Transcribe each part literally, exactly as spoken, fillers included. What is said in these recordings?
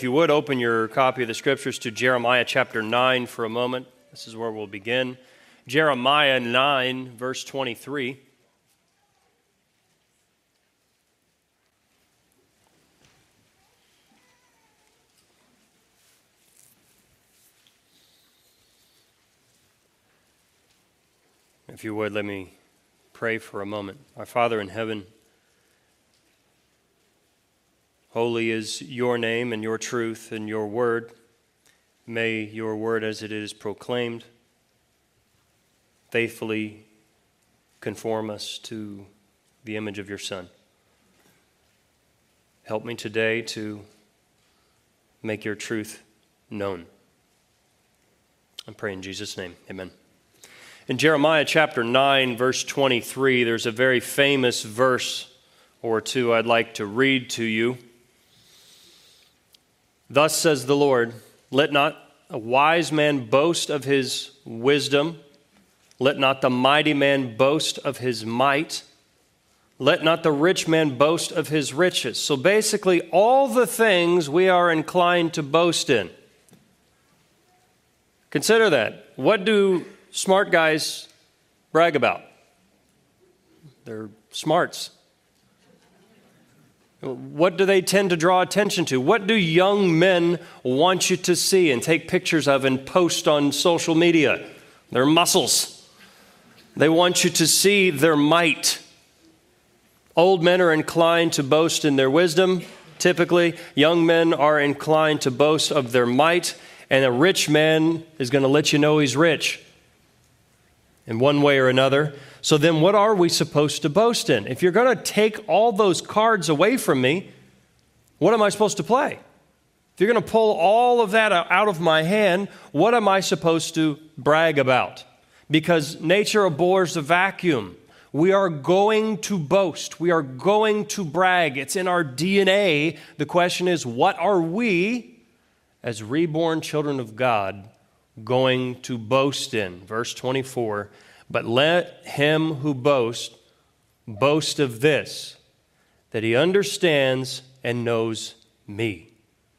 If you would, open your copy of the Scriptures to Jeremiah chapter nine for a moment. This is where we'll begin. Jeremiah nine, verse twenty-three. If you would, let me pray for a moment. Our Father in heaven, holy is your name and your truth and your word. May your word as it is proclaimed faithfully conform us to the image of your Son. Help me today to make your truth known. I pray in Jesus' name. Amen. In Jeremiah chapter nine, verse twenty-three, there's a very famous verse or two I'd like to read to you. Thus says the Lord, let not a wise man boast of his wisdom, let not the mighty man boast of his might, let not the rich man boast of his riches. So basically, all the things we are inclined to boast in. Consider that. What do smart guys brag about? They're smarts. What do they tend to draw attention to? What do young men want you to see and take pictures of and post on social media? Their muscles. They want you to see their might. Old men are inclined to boast in their wisdom, typically. Young men are inclined to boast of their might. And a rich man is going to let you know he's rich in one way or another. So then what are we supposed to boast in? If you're going to take all those cards away from me, what am I supposed to play? If you're going to pull all of that out of my hand, what am I supposed to brag about? Because nature abhors a vacuum. We are going to boast. We are going to brag. It's in our D N A. The question is, what are we, as reborn children of God, going to boast in? Verse twenty-four, but let him who boasts boast of this, that he understands and knows me.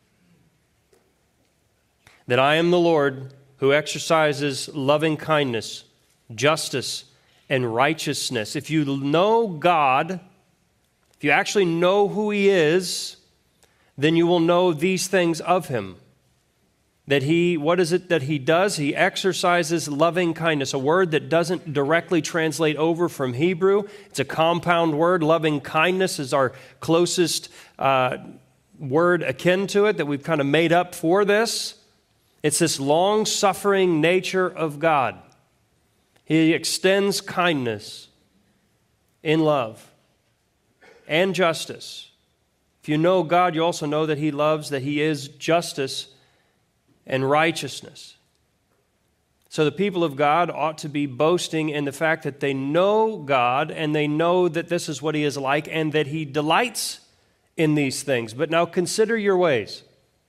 That I am the Lord who exercises loving kindness, justice, and righteousness. If you know God, if you actually know who he is, then you will know these things of him. That he, what is it that he does? He exercises loving kindness, a word that doesn't directly translate over from Hebrew. It's a compound word. Loving kindness is our closest uh, word akin to it that we've kind of made up for this. It's this long-suffering nature of God. He extends kindness in love and justice. If you know God, you also know that he loves, that he is justice and righteousness. So the people of God ought to be boasting in the fact that they know God and they know that this is what he is like and that he delights in these things. But now consider your ways.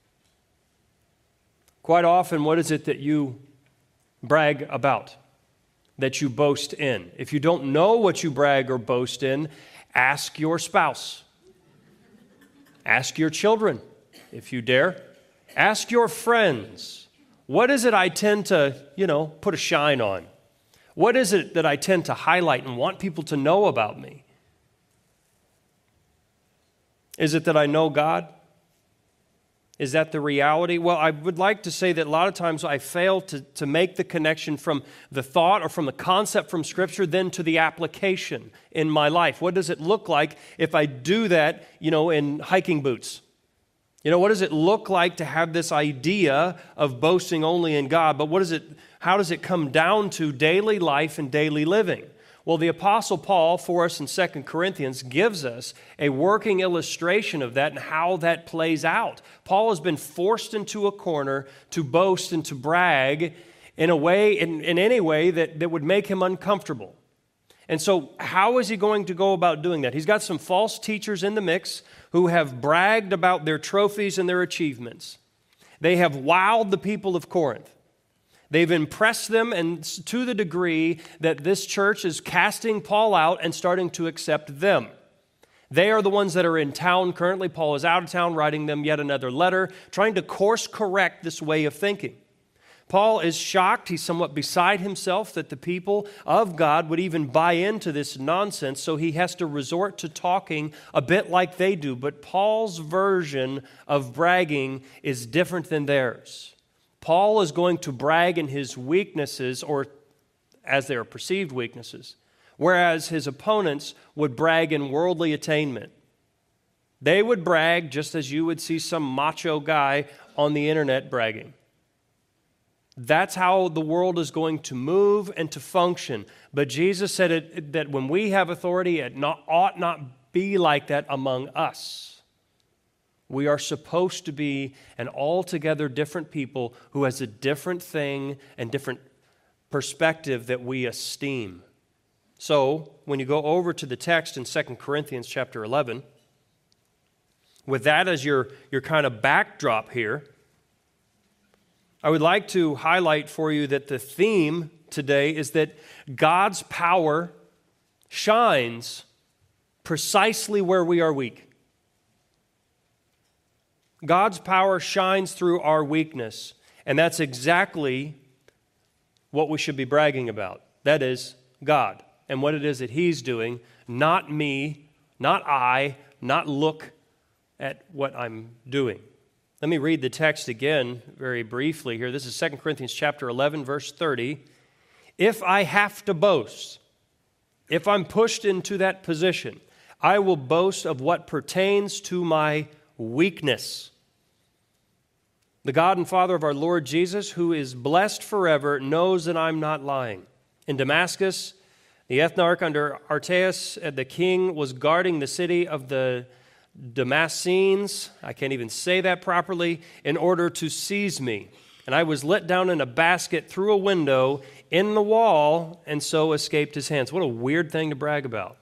Quite often, what is it that you brag about, that you boast in? If you don't know what you brag or boast in, ask your spouse. Ask your children, if you dare. Ask your friends, what is it I tend to, you know, put a shine on? What is it that I tend to highlight and want people to know about me? Is it that I know God? Is that the reality? Well, I would like to say that a lot of times I fail to, to make the connection from the thought or from the concept from Scripture then to the application in my life. What does it look like if I do that, you know, in hiking boots? You know, what does it look like to have this idea of boasting only in God? But what is it? How does it come down to daily life and daily living? Well, the Apostle Paul, for us in Second Corinthians, gives us a working illustration of that and how that plays out. Paul has been forced into a corner to boast and to brag in a way, in, in any way that, that would make him uncomfortable. And so how is he going to go about doing that? He's got some false teachers in the mix who have bragged about their trophies and their achievements. They have wowed the people of Corinth. They've impressed them, and to the degree that this church is casting Paul out and starting to accept them. They are the ones that are in town currently. Paul is out of town writing them yet another letter, trying to course correct this way of thinking. Paul is shocked, he's somewhat beside himself that the people of God would even buy into this nonsense, so he has to resort to talking a bit like they do. But Paul's version of bragging is different than theirs. Paul is going to brag in his weaknesses, or as they are perceived weaknesses, whereas his opponents would brag in worldly attainment. They would brag just as you would see some macho guy on the internet bragging. That's how the world is going to move and to function. But Jesus said it, that when we have authority, it not, ought not be like that among us. We are supposed to be an altogether different people who has a different thing and different perspective that we esteem. So, when you go over to the text in Second Corinthians chapter eleven, with that as your, your kind of backdrop here, I would like to highlight for you that the theme today is that God's power shines precisely where we are weak. God's power shines through our weakness, and that's exactly what we should be bragging about. That is, God, and what it is that He's doing, not me, not I, not look at what I'm doing. Let me read the text again very briefly here. This is Second Corinthians chapter eleven, verse thirty. If I have to boast, if I'm pushed into that position, I will boast of what pertains to my weakness. The God and Father of our Lord Jesus, who is blessed forever, knows that I'm not lying. In Damascus, the ethnarch under Artaeus, the king, was guarding the city of the Damascenes, I can't even say that properly, in order to seize me. And I was let down in a basket through a window in the wall, and so escaped his hands. What a weird thing to brag about.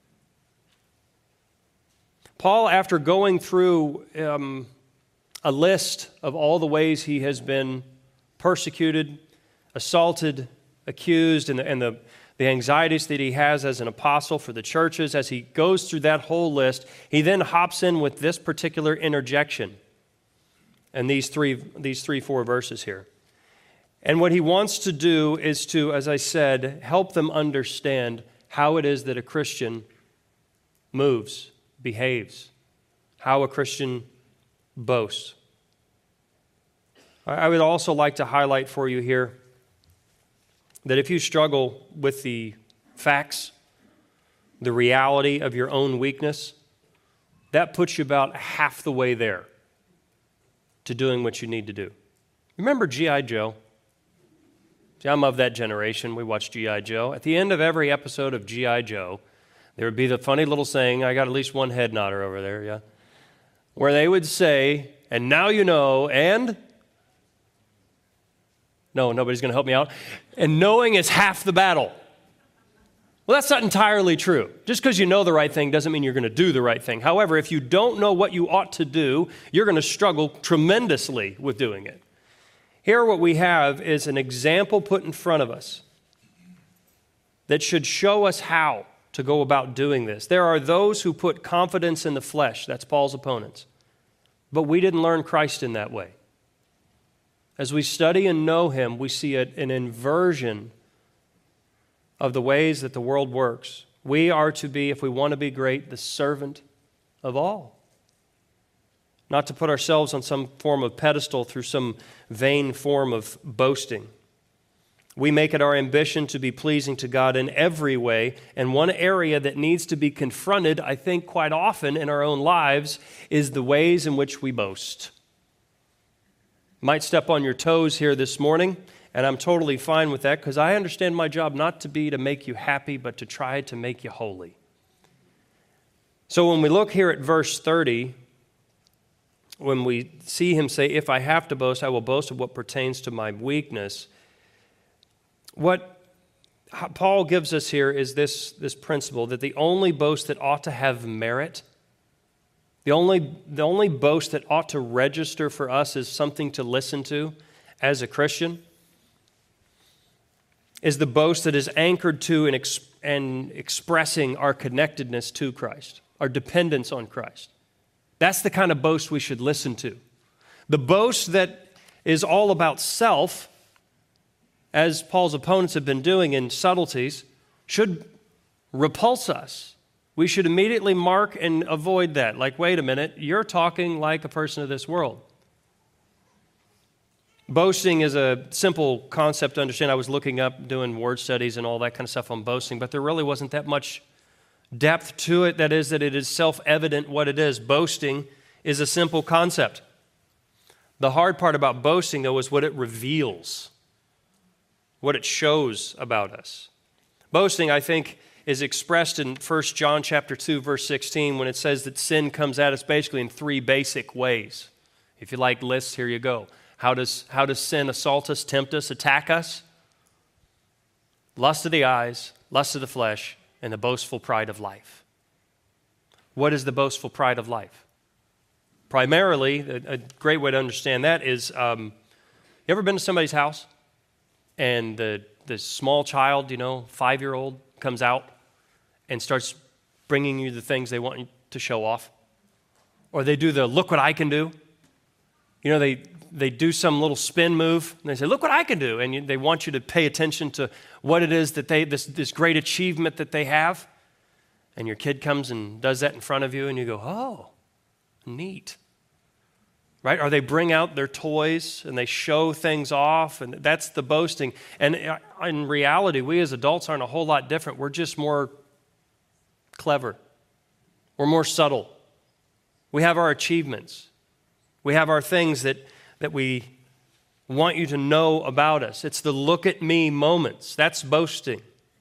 Paul, after going through um, a list of all the ways he has been persecuted, assaulted, accused, and the, and the the anxieties that he has as an apostle for the churches, as he goes through that whole list, he then hops in with this particular interjection and these three, these three, four verses here. And what he wants to do is to, as I said, help them understand how it is that a Christian moves, behaves, how a Christian boasts. I would also like to highlight for you here that if you struggle with the facts, the reality of your own weakness, that puts you about half the way there to doing what you need to do. Remember G I. Joe? See, I'm of that generation. We watched G I. Joe. At the end of every episode of G I. Joe, there would be the funny little saying, I got at least one head nodder over there, yeah? Where they would say, and now you know, and... No, nobody's going to help me out. And knowing is half the battle. Well, that's not entirely true. Just because you know the right thing doesn't mean you're going to do the right thing. However, if you don't know what you ought to do, you're going to struggle tremendously with doing it. Here what we have is an example put in front of us that should show us how to go about doing this. There are those who put confidence in the flesh. That's Paul's opponents. But we didn't learn Christ in that way. As we study and know Him, we see a, an inversion of the ways that the world works. We are to be, if we want to be great, the servant of all. Not to put ourselves on some form of pedestal through some vain form of boasting. We make it our ambition to be pleasing to God in every way, and one area that needs to be confronted, I think, quite often in our own lives is the ways in which we boast. Might step on your toes here this morning, and I'm totally fine with that because I understand my job not to be to make you happy, but to try to make you holy. So when we look here at verse thirty, when we see him say, if I have to boast, I will boast of what pertains to my weakness. What Paul gives us here is this, this principle that the only boast that ought to have merit, the only, the only boast that ought to register for us as something to listen to as a Christian, is the boast that is anchored to and, ex- and expressing our connectedness to Christ. our dependence on Christ. That's the kind of boast we should listen to. The boast that is all about self, as Paul's opponents have been doing in subtleties, should repulse us. We should immediately mark and avoid that. Like, wait a minute, you're talking like a person of this world. Boasting is a simple concept to understand. I was looking up, doing word studies and all that kind of stuff on boasting, but there really wasn't that much depth to it. That is, that it is self-evident what it is. Boasting is a simple concept. The hard part about boasting, though, is what it reveals, what it shows about us. Boasting, I think, is expressed in First John chapter two, verse sixteen, when it says that sin comes at us basically in three basic ways. If you like lists, here you go. How does, how does sin assault us, tempt us, attack us? Lust of the eyes, lust of the flesh, and the boastful pride of life. What is the boastful pride of life? Primarily, a, a great way to understand that is, um, you ever been to somebody's house and the, the small child, you know, five-year-old, comes out and starts bringing you the things they want you to show off? Or they do the, look what I can do. You know, they... They do some little spin move, and they say, look what I can do. And you, they want you to pay attention to what it is that they, this, this great achievement that they have. And your kid comes and does that in front of you, and you go, oh, neat. Right? Or they bring out their toys, and they show things off, and that's the boasting. And in reality, we as adults aren't a whole lot different. We're just more clever. We're more subtle. We have our achievements. We have our things that that we want you to know about us. It's the look at me moments. That's boasting.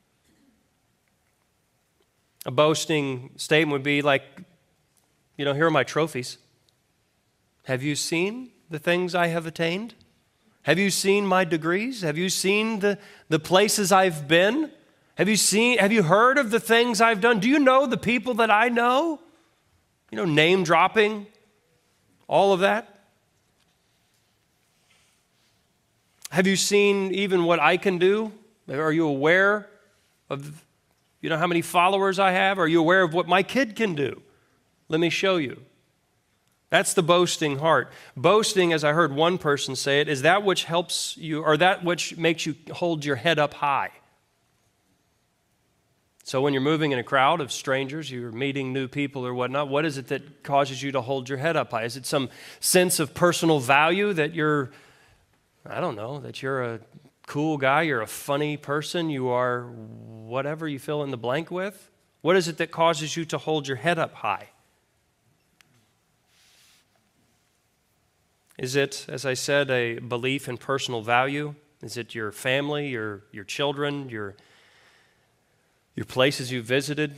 A boasting statement would be like, you know, here are my trophies. Have you seen the things I have attained? Have you seen my degrees? Have you seen the, the places I've been? Have you seen, have you heard of the things I've done? Do you know the people that I know? You know, name dropping, all of that. Have you seen even what I can do? Are you aware of, you know, how many followers I have? Are you aware of what my kid can do? Let me show you. That's the boasting heart. Boasting, as I heard one person say it, is that which helps you, or that which makes you hold your head up high. So when you're moving in a crowd of strangers, you're meeting new people or whatnot, what is it that causes you to hold your head up high? Is it some sense of personal value that you're, I don't know, that you're a cool guy, you're a funny person, you are whatever you fill in the blank with? What is it that causes you to hold your head up high? Is it, as I said, a belief in personal value? Is it your family, your, your children, your, your places you visited?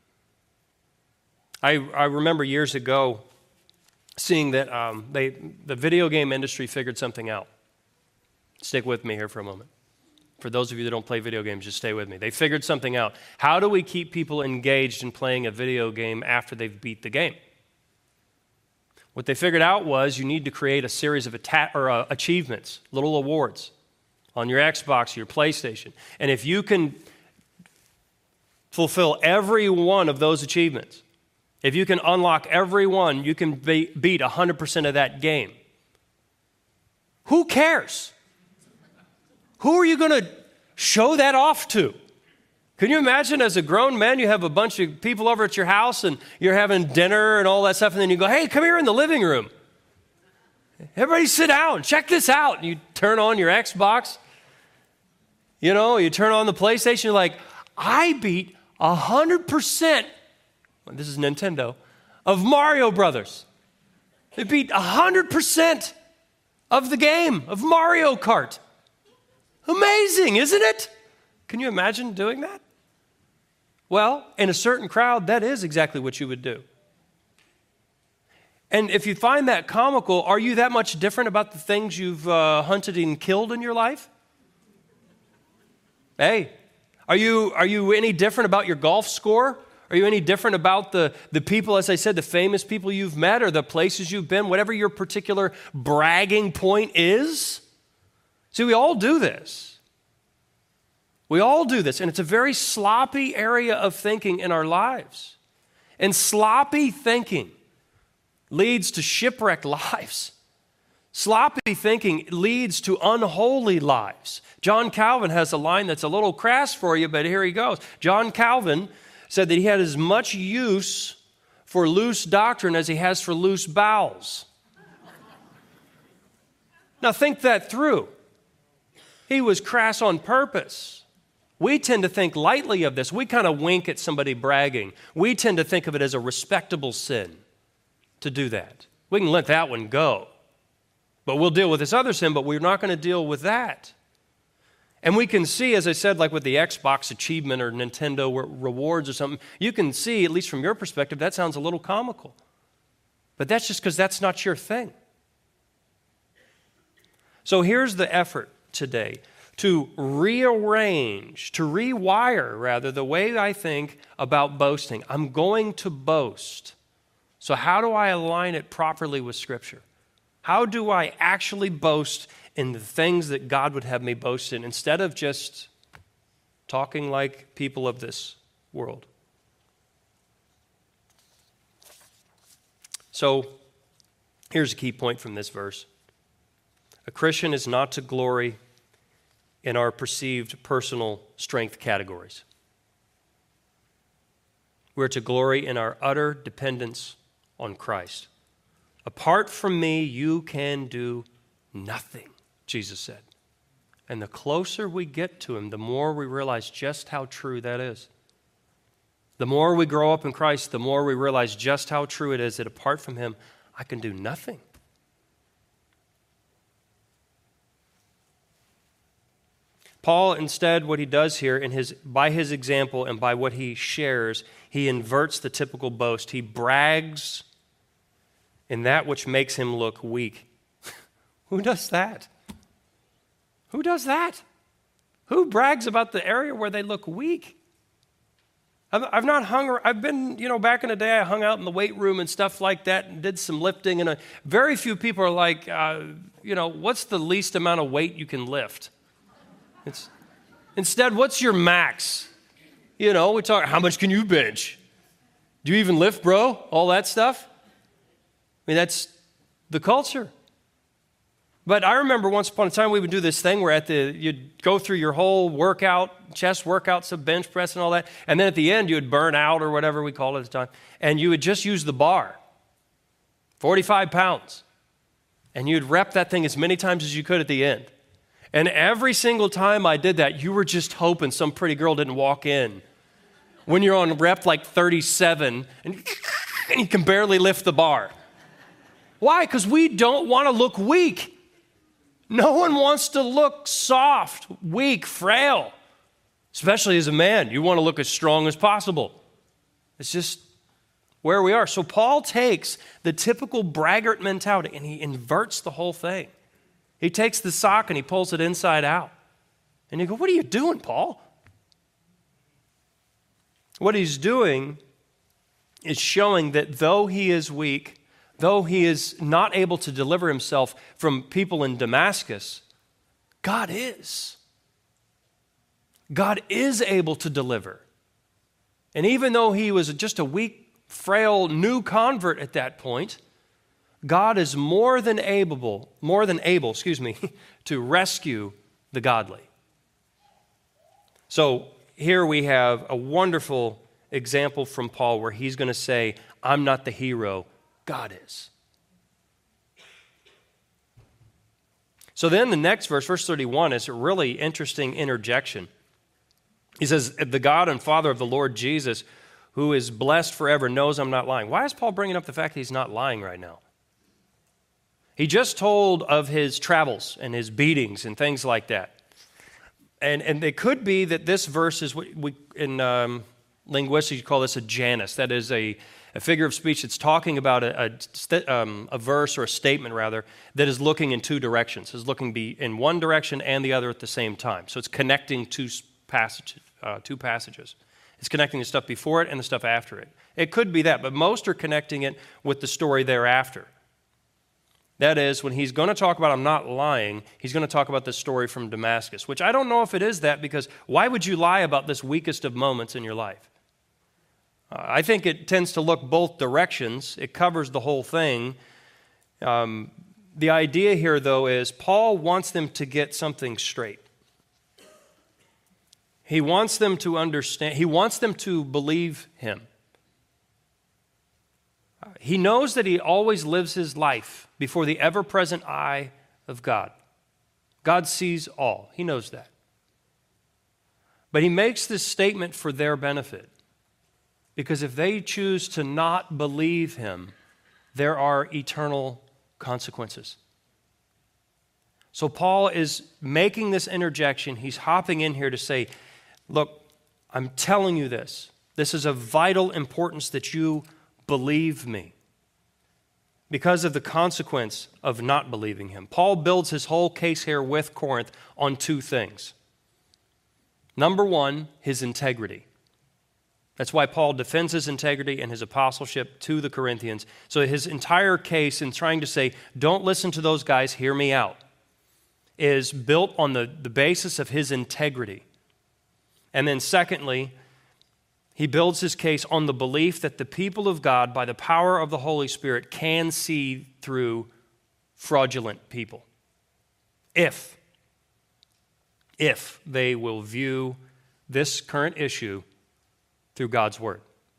I, I remember years ago seeing that um, they, the video game industry figured something out. Stick with me here for a moment. For those of you that don't play video games, just stay with me. They figured something out. How do we keep people engaged in playing a video game after they've beat the game? What they figured out was you need to create a series of atta- or, uh, achievements, little awards, on your Xbox, your PlayStation. And if you can fulfill every one of those achievements, if you can unlock every one, you can be- beat one hundred percent of that game. Who cares? Who are you going to show that off to? Can you imagine as a grown man, you have a bunch of people over at your house and you're having dinner and all that stuff, and then you go, hey, come here in the living room. Everybody sit down, check this out. And you turn on your Xbox, you know, you turn on the PlayStation, you're like, I beat one hundred percent, this is Nintendo, of Mario Brothers. They beat one hundred percent of the game, of Mario Kart. Amazing, isn't it? Can you imagine doing that? Well, in a certain crowd, that is exactly what you would do. And if you find that comical, are you that much different about the things you've uh, hunted and killed in your life? Hey, are you, are you any different about your golf score? Are you any different about the, the people, as I said, the famous people you've met or the places you've been, whatever your particular bragging point is? See, we all do this. We all do this, and it's a very sloppy area of thinking in our lives. And sloppy thinking leads to shipwrecked lives. Sloppy thinking leads to unholy lives. John Calvin has a line that's a little crass for you, but here he goes. John Calvin said that he had as much use for loose doctrine as he has for loose bowels. Now think that through. He was crass on purpose. We tend to think lightly of this. We kind of wink at somebody bragging. We tend to think of it as a respectable sin to do that. We can let that one go. But we'll deal with this other sin, but we're not going to deal with that. And we can see, as I said, like with the Xbox achievement or Nintendo rewards or something, you can see, at least from your perspective, that sounds a little comical. But that's just because that's not your thing. So here's the effort today, to rearrange, to rewire, rather, the way I think about boasting. I'm going to boast. So how do I align it properly with Scripture? How do I actually boast in the things that God would have me boast in instead of just talking like people of this world? So here's a key point from this verse. A Christian is not to glory in our perceived personal strength categories. We're to glory in our utter dependence on Christ. Apart from me, you can do nothing, Jesus said. And the closer we get to him, the more we realize just how true that is. The more we grow up in Christ, the more we realize just how true it is that apart from him, I can do nothing. Paul, instead, what he does here, in his, by his example and by what he shares, he inverts the typical boast. He brags in that which makes him look weak. Who does that? Who does that? Who brags about the area where they look weak? I've, I've not hung, I've been, you know, back in the day, I hung out in the weight room and stuff like that and did some lifting. And a, very few people are like, uh, you know, what's the least amount of weight you can lift? It's, instead, what's your max? You know, we talk, how much can you bench? Do you even lift, bro? All that stuff? I mean, that's the culture. But I remember once upon a time we would do this thing where at the you'd go through your whole workout, chest workouts of bench press and all that, and then at the end you would burn out or whatever we called it at the time, and you would just use the bar, forty-five pounds, and you'd rep that thing as many times as you could at the end. And every single time I did that, you were just hoping some pretty girl didn't walk in. When you're on rep like thirty-seven and you can barely lift the bar. Why? Because we don't want to look weak. No one wants to look soft, weak, frail. Especially as a man, you want to look as strong as possible. It's just where we are. So Paul takes the typical braggart mentality and he inverts the whole thing. He takes the sock and he pulls it inside out. And you go, what are you doing, Paul? What he's doing is showing that though he is weak, though he is not able to deliver himself from people in Damascus, God is. God is able to deliver. And even though he was just a weak, frail, new convert at that point, God is more than able, more than able, excuse me, to rescue the godly. So here we have a wonderful example from Paul where he's going to say, I'm not the hero, God is. So then the next verse, verse thirty-one, is a really interesting interjection. He says, the God and Father of the Lord Jesus, who is blessed forever, knows I'm not lying. Why is Paul bringing up the fact that he's not lying right now? He just told of his travels and his beatings and things like that. And, and it could be that this verse is what we, in um, linguistics, you call this a Janus. That is a, a figure of speech that's talking about a, a, um, a verse or a statement, rather, that is looking in two directions. Is looking be in one direction and the other at the same time. So it's connecting two passages. Uh, two passages. It's connecting the stuff before it and the stuff after it. It could be that, but most are connecting it with the story thereafter. That is, when he's going to talk about I'm not lying, he's going to talk about this story from Damascus, which I don't know if it is that, because why would you lie about this weakest of moments in your life? I think it tends to look both directions. It covers the whole thing. Um, the idea here, though, is Paul wants them to get something straight. He wants them to understand. He wants them to believe him. He knows that he always lives his life before the ever-present eye of God. God sees all. He knows that. But he makes this statement for their benefit. Because if they choose to not believe him, there are eternal consequences. So Paul is making this interjection. He's hopping in here to say, look, I'm telling you this. This is of vital importance that you believe me because of the consequence of not believing him. Paul builds his whole case here with Corinth on two things. Number one, his integrity. That's why Paul defends his integrity and his apostleship to the Corinthians. So his entire case in trying to say, don't listen to those guys, hear me out, is built on the, the basis of his integrity. And then secondly, he builds his case on the belief that the people of God, by the power of the Holy Spirit, can see through fraudulent people. If, if they will view this current issue through God's Word.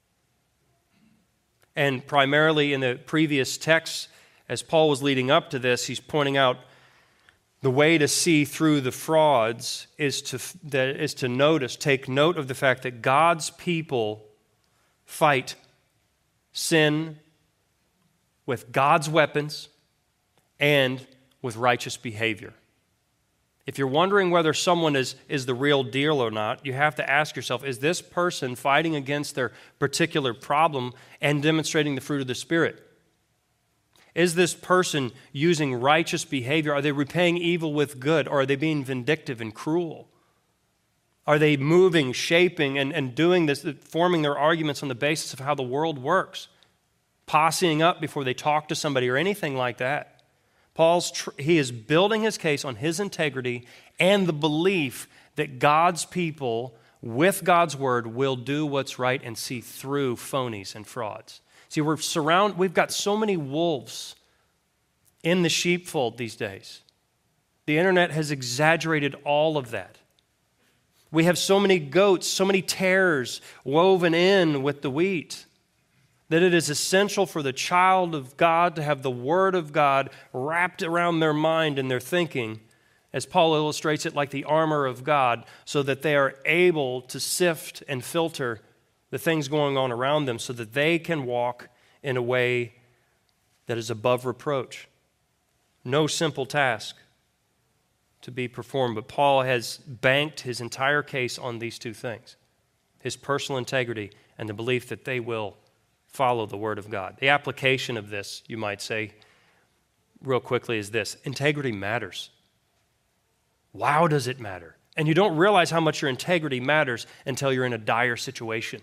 And primarily in the previous texts, as Paul was leading up to this, he's pointing out the way to see through the frauds is to, that is to notice, take note of the fact that God's people fight sin with God's weapons and with righteous behavior. If you're wondering whether someone is, is the real deal or not, you have to ask yourself, is this person fighting against their particular problem and demonstrating the fruit of the Spirit? Is this person using righteous behavior? Are they repaying evil with good? Or are they being vindictive and cruel? Are they moving, shaping, and, and doing this, forming their arguments on the basis of how the world works? Posseing up before they talk to somebody or anything like that? Paul's tr- he is building his case on his integrity and the belief that God's people, with God's word, will do what's right and see through phonies and frauds. See, we're surrounded, we've got so many wolves in the sheepfold these days. The internet has exaggerated all of that. We have so many goats, so many tares woven in with the wheat, that it is essential for the child of God to have the Word of God wrapped around their mind and their thinking, as Paul illustrates it, like the armor of God, so that they are able to sift and filter the things going on around them so that they can walk in a way that is above reproach. No simple task to be performed, but Paul has banked his entire case on these two things: his personal integrity and the belief that they will follow the Word of God. The application of this, you might say, real quickly, is this: integrity matters. Wow, does it matter? And you don't realize how much your integrity matters until you're in a dire situation.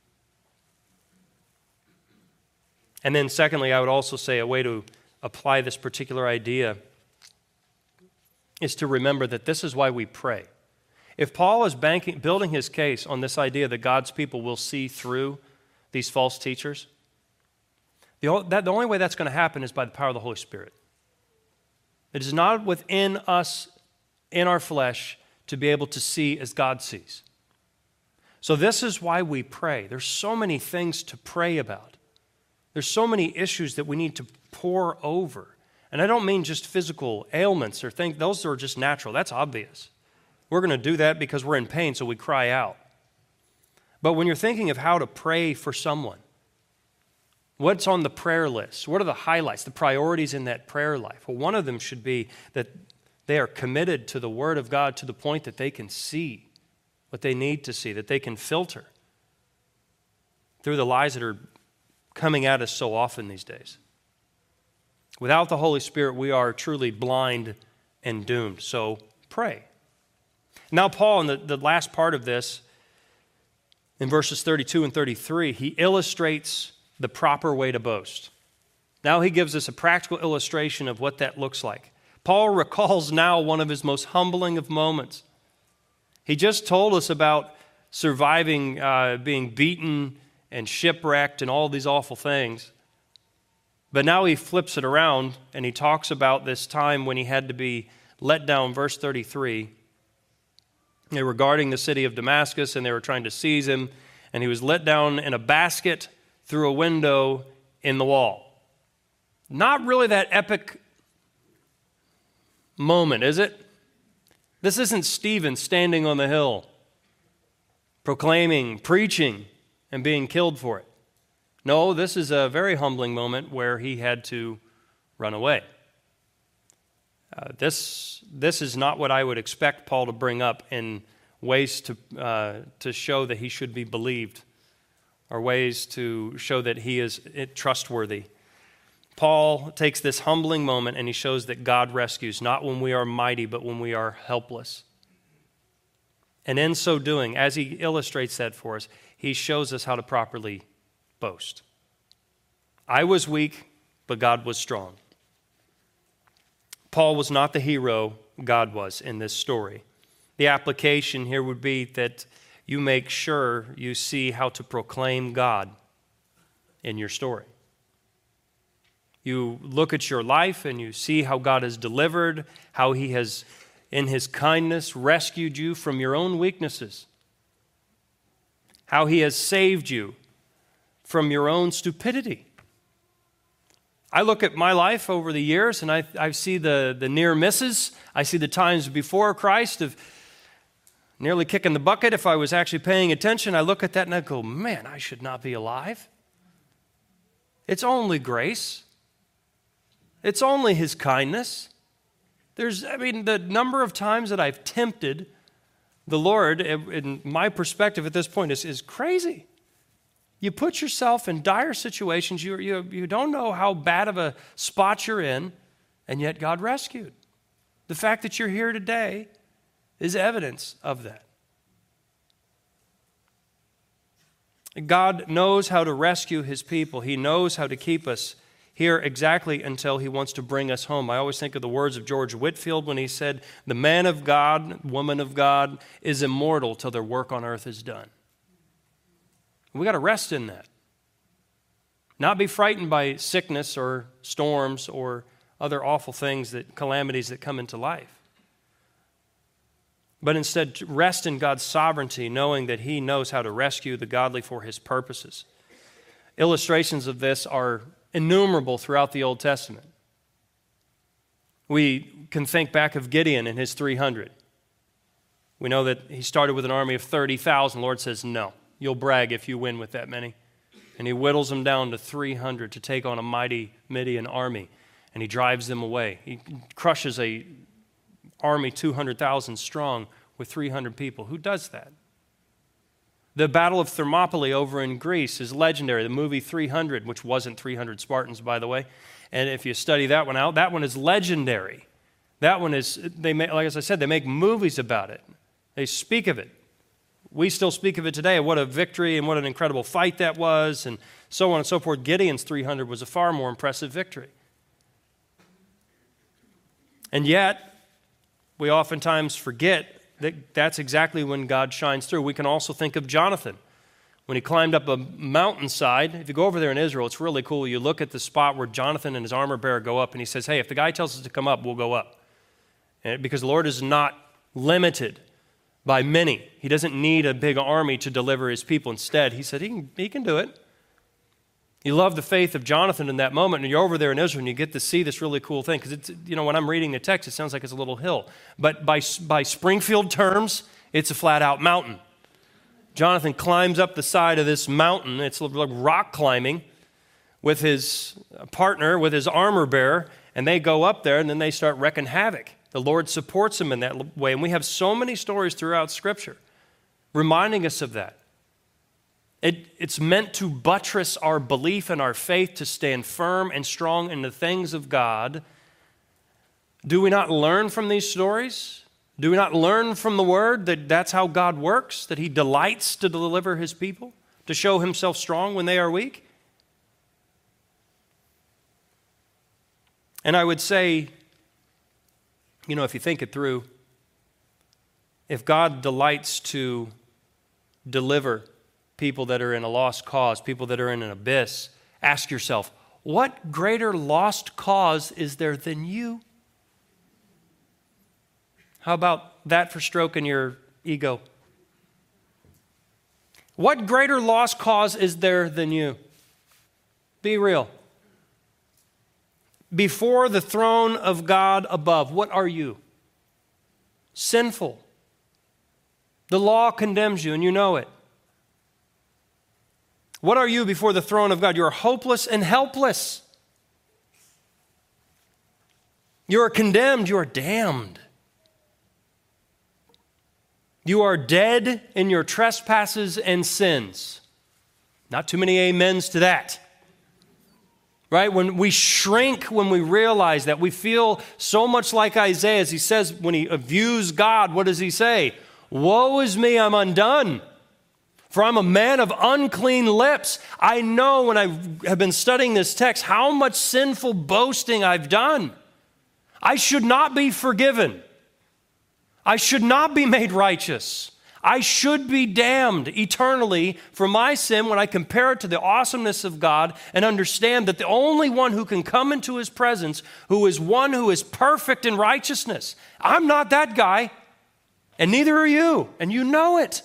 And then secondly, I would also say a way to apply this particular idea is to remember that this is why we pray. If Paul is banking, building his case on this idea that God's people will see through these false teachers, the, that, the only way that's going to happen is by the power of the Holy Spirit. It is not within us, in our flesh, to be able to see as God sees. So this is why we pray. There's so many things to pray about. There's so many issues that we need to pore over. And I don't mean just physical ailments or things. Those are just natural. That's obvious. We're going to do that because we're in pain, so we cry out. But when you're thinking of how to pray for someone, what's on the prayer list? What are the highlights, the priorities in that prayer life? Well, one of them should be that they are committed to the Word of God to the point that they can see what they need to see, that they can filter through the lies that are coming at us so often these days. Without the Holy Spirit, we are truly blind and doomed. So pray. Now, Paul, in the, the last part of this, in verses thirty-two and thirty-three, he illustrates the proper way to boast. Now he gives us a practical illustration of what that looks like. Paul recalls now one of his most humbling of moments. He just told us about surviving uh, being beaten and shipwrecked and all these awful things. But now he flips it around and he talks about this time when he had to be let down, verse thirty-three. They were guarding the city of Damascus and they were trying to seize him, and he was let down in a basket through a window in the wall. Not really that epic moment, is it? This isn't Stephen standing on the hill, proclaiming, preaching, and being killed for it. No, this is a very humbling moment where he had to run away. Uh, this, this is not what I would expect Paul to bring up in ways to, uh, to show that he should be believed, or ways to show that he is trustworthy. Paul takes this humbling moment and he shows that God rescues, not when we are mighty, but when we are helpless. And in so doing, as he illustrates that for us, he shows us how to properly boast. I was weak, but God was strong. Paul was not the hero, God was in this story. The application here would be that you make sure you see how to proclaim God in your story. You look at your life and you see how God has delivered, how he has, in his kindness, rescued you from your own weaknesses, how he has saved you from your own stupidity. I look at my life over the years and I, I see the, the near misses. I see the times before Christ of nearly kicking the bucket if I was actually paying attention. I look at that and I go, man, I should not be alive. It's only grace. It's only his kindness. There's, I mean, the number of times that I've tempted the Lord, in my perspective at this point, is, is crazy. You put yourself in dire situations. You, you, you don't know how bad of a spot you're in, and yet God rescued. The fact that you're here today is evidence of that. God knows how to rescue his people. He knows how to keep us here exactly until he wants to bring us home. I always think of the words of George Whitefield when he said, the man of God, woman of God, is immortal till their work on earth is done. We got to rest in that. Not be frightened by sickness or storms or other awful things, that calamities that come into life. But instead, rest in God's sovereignty, knowing that he knows how to rescue the godly for his purposes. Illustrations of this are innumerable throughout the Old Testament. We can think back of Gideon and his three hundred. We know that he started with an army of thirty thousand. The Lord says, no, you'll brag if you win with that many. And he whittles them down to three hundred to take on a mighty Midian army. And he drives them away. He crushes a army two hundred thousand strong with three hundred people. Who does that? The Battle of Thermopylae over in Greece is legendary. The movie three hundred, which wasn't three hundred Spartans, by the way. And if you study that one out, that one is legendary. That one is, they make, like as I said, they make movies about it. They speak of it. We still speak of it today. What a victory and what an incredible fight that was, and so on and so forth. Gideon's three hundred was a far more impressive victory. And yet, we oftentimes forget that that's exactly when God shines through. We can also think of Jonathan. When he climbed up a mountainside, if you go over there in Israel, it's really cool. You look at the spot where Jonathan and his armor bearer go up, and he says, hey, if the guy tells us to come up, we'll go up. And because the Lord is not limited by many. He doesn't need a big army to deliver his people. Instead, he said he can, he can do it. You love the faith of Jonathan in that moment, and you're over there in Israel, and you get to see this really cool thing. Because it's, you know, when I'm reading the text, it sounds like it's a little hill. But by, by Springfield terms, it's a flat-out mountain. Jonathan climbs up the side of this mountain. It's like rock climbing with his partner, with his armor bearer, and they go up there, and then they start wrecking havoc. The Lord supports them in that way. And we have so many stories throughout Scripture reminding us of that. It, it's meant to buttress our belief and our faith to stand firm and strong in the things of God. Do we not learn from these stories? Do we not learn from the Word that that's how God works, that he delights to deliver his people, to show himself strong when they are weak? And I would say, you know, if you think it through, if God delights to deliver people that are in a lost cause, people that are in an abyss. Ask yourself, what greater lost cause is there than you? How about that for stroking your ego? What greater lost cause is there than you? Be real. Before the throne of God above, what are you? Sinful. The law condemns you, and you know it. What are you before the throne of God? You are hopeless and helpless. You are condemned. You are damned. You are dead in your trespasses and sins. Not too many amens to that. Right? When we shrink, when we realize that, we feel so much like Isaiah, as he says, when he views God, what does he say? Woe is me, I'm undone. For I'm a man of unclean lips. I know when I have been studying this text how much sinful boasting I've done. I should not be forgiven. I should not be made righteous. I should be damned eternally for my sin when I compare it to the awesomeness of God and understand that the only one who can come into his presence, who is one who is perfect in righteousness. I'm not that guy, and neither are you, and you know it.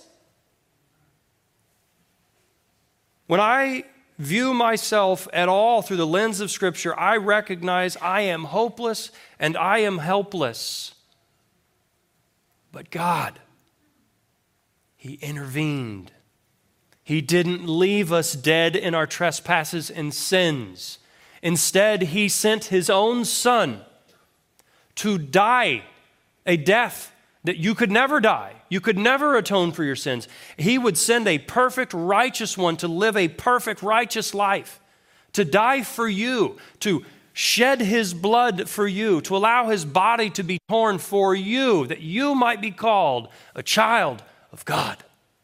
When I view myself at all through the lens of Scripture, I recognize I am hopeless and I am helpless. But God, He intervened. He didn't leave us dead in our trespasses and sins. Instead, He sent His own Son to die a death that you could never die. You could never atone for your sins. He would send a perfect righteous one to live a perfect righteous life, to die for you, to shed His blood for you, to allow His body to be torn for you, that you might be called a child of God.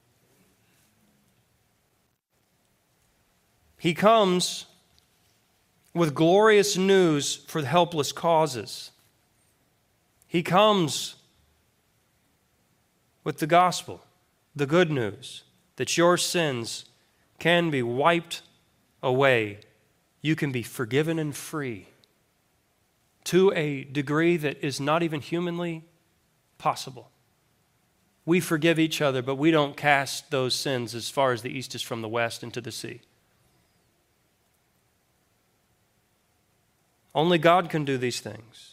He comes with glorious news for the helpless causes. He comes with the gospel, the good news, that your sins can be wiped away. You can be forgiven and free to a degree that is not even humanly possible. We forgive each other, but we don't cast those sins as far as the east is from the west into the sea. Only God can do these things.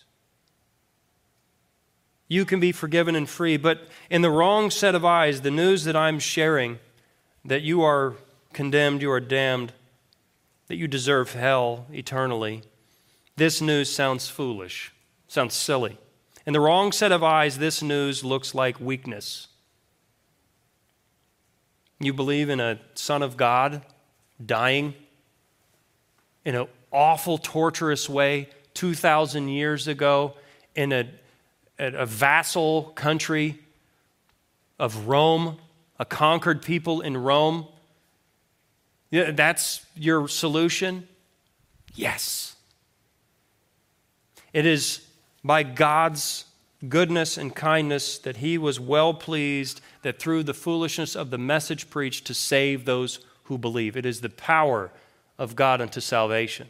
You can be forgiven and free, but in the wrong set of eyes, the news that I'm sharing, that you are condemned, you are damned, that you deserve hell eternally, this news sounds foolish, sounds silly. In the wrong set of eyes, this news looks like weakness. You believe in a Son of God dying in an awful, torturous way two thousand years ago in a a vassal country of Rome, a conquered people in Rome. Yeah, that's your solution? Yes. It is by God's goodness and kindness that He was well pleased that through the foolishness of the message preached to save those who believe. It is the power of God unto salvation.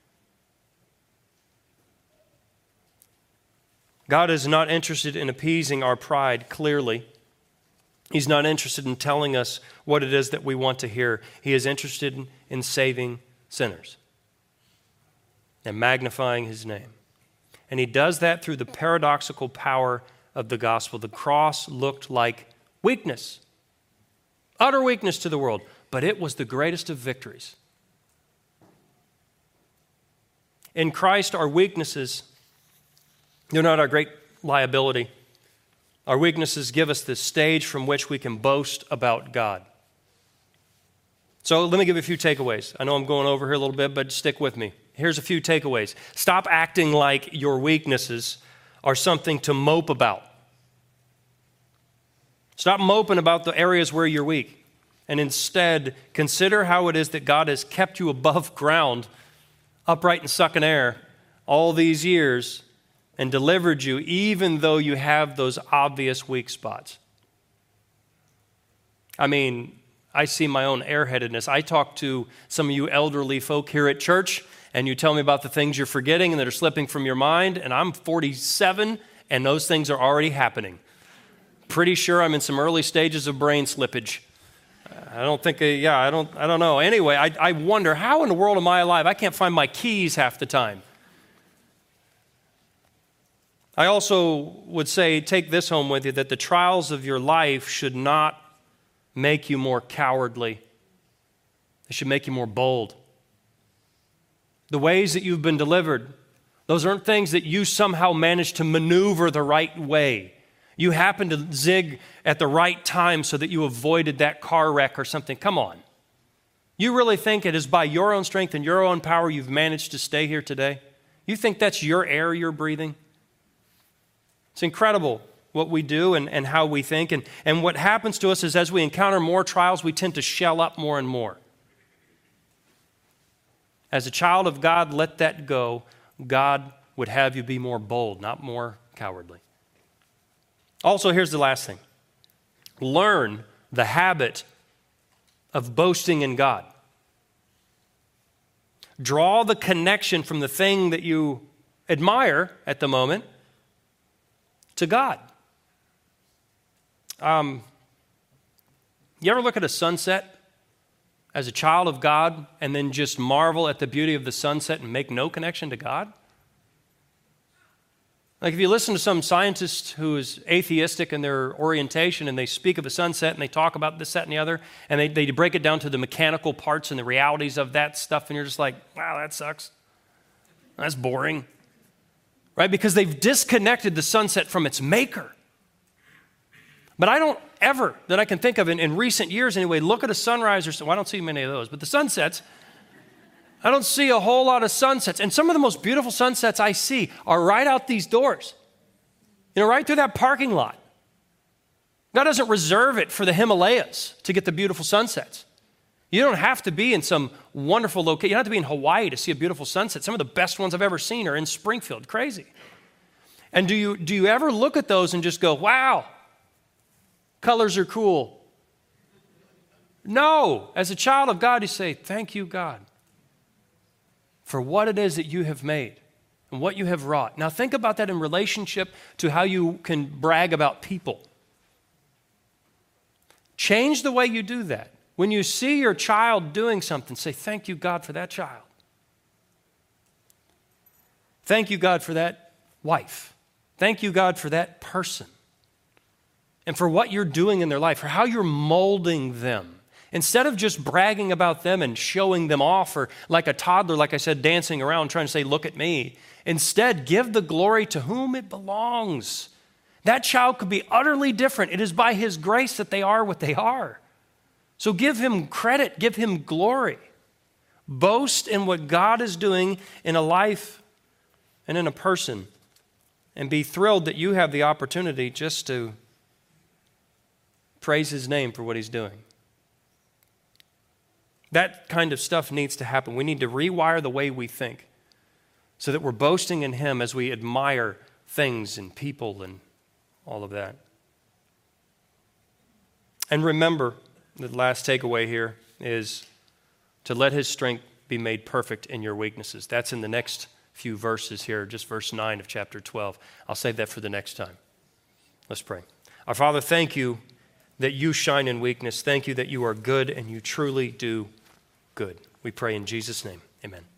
God is not interested in appeasing our pride, clearly. He's not interested in telling us what it is that we want to hear. He is interested in, in saving sinners and magnifying His name. And He does that through the paradoxical power of the gospel. The cross looked like weakness, utter weakness to the world, but it was the greatest of victories. In Christ, our weaknesses, they're not our great liability. Our weaknesses give us the stage from which we can boast about God. So let me give you a few takeaways. I know I'm going over here a little bit, but stick with me. Here's a few takeaways. Stop acting like your weaknesses are something to mope about. Stop moping about the areas where you're weak, and instead consider how it is that God has kept you above ground, upright and sucking air, all these years, and delivered you even though you have those obvious weak spots. I mean, I see my own airheadedness. I talk to some of you elderly folk here at church, and you tell me about the things you're forgetting and that are slipping from your mind, and I'm forty-seven, and those things are already happening. Pretty sure I'm in some early stages of brain slippage. I don't think, uh, yeah, I don't I don't know. Anyway, I, I wonder, how in the world am I alive? I can't find my keys half the time. I also would say, take this home with you, that the trials of your life should not make you more cowardly. They should make you more bold. The ways that you've been delivered, those aren't things that you somehow managed to maneuver the right way. You happened to zig at the right time so that you avoided that car wreck or something. Come on. You really think it is by your own strength and your own power you've managed to stay here today? You think that's your air you're breathing? It's incredible what we do and, and how we think. And, and what happens to us is as we encounter more trials, we tend to shell up more and more. As a child of God, let that go. God would have you be more bold, not more cowardly. Also, here's the last thing. Learn the habit of boasting in God. Draw the connection from the thing that you admire at the moment to God. Um, you ever look at a sunset as a child of God and then just marvel at the beauty of the sunset and make no connection to God? Like if you listen to some scientist who is atheistic in their orientation and they speak of a sunset and they talk about this, that, and the other, and they, they break it down to the mechanical parts and the realities of that stuff, and you're just like, wow, that sucks. That's boring. Right? Because they've disconnected the sunset from its maker. But I don't ever, that I can think of in, in recent years anyway, look at a sunrise or so. Well, I don't see many of those, but the sunsets, I don't see a whole lot of sunsets. And some of the most beautiful sunsets I see are right out these doors. You know, right through that parking lot. God doesn't reserve it for the Himalayas to get the beautiful sunsets. You don't have to be in some wonderful location. You don't have to be in Hawaii to see a beautiful sunset. Some of the best ones I've ever seen are in Springfield. Crazy. And do you, do you ever look at those and just go, wow, colors are cool? No. As a child of God, you say, thank you, God, for what it is that you have made and what you have wrought. Now think about that in relationship to how you can brag about people. Change the way you do that. When you see your child doing something, say, thank you, God, for that child. Thank you, God, for that wife. Thank you, God, for that person. And for what you're doing in their life, for how you're molding them. Instead of just bragging about them and showing them off, or like a toddler, like I said, dancing around trying to say, look at me. Instead, give the glory to whom it belongs. That child could be utterly different. It is by His grace that they are what they are. So give Him credit, give Him glory. Boast in what God is doing in a life and in a person. And be thrilled that you have the opportunity just to praise His name for what He's doing. That kind of stuff needs to happen. We need to rewire the way we think so that we're boasting in Him as we admire things and people and all of that. And remember, the last takeaway here is to let His strength be made perfect in your weaknesses. That's in the next few verses here, just verse nine of chapter twelve. I'll save that for the next time. Let's pray. Our Father, thank you that you shine in weakness. Thank you that you are good and you truly do good. We pray in Jesus' name. Amen.